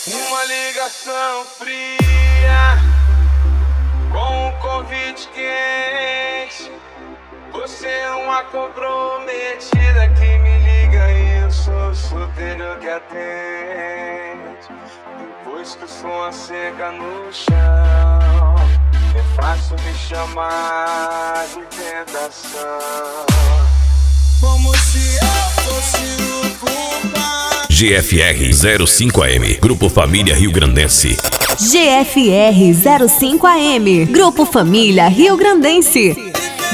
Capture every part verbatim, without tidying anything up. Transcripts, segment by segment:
Uma ligação fria com um convite quente. Você é uma comprometida que me liga e eu sou o solteiro que atende. Depois que o som assega no chão, é fácil me chamar de tentação. Como se eu fosse o culpado. G F R zero cinco A M, Grupo Família Rio Grandense. G F R zero cinco A M, Grupo Família Rio Grandense.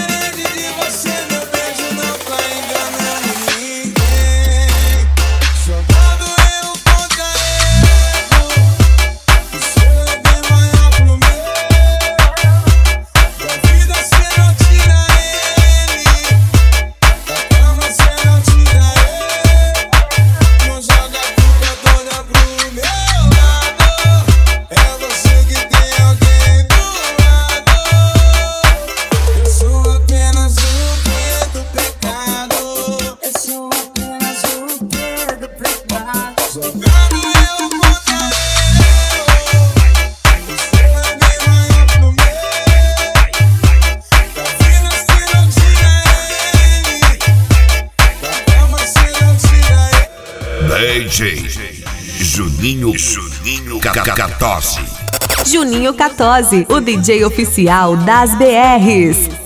D J Juninho Juninho quatorze. Juninho quatorze, o D J oficial das B Rs.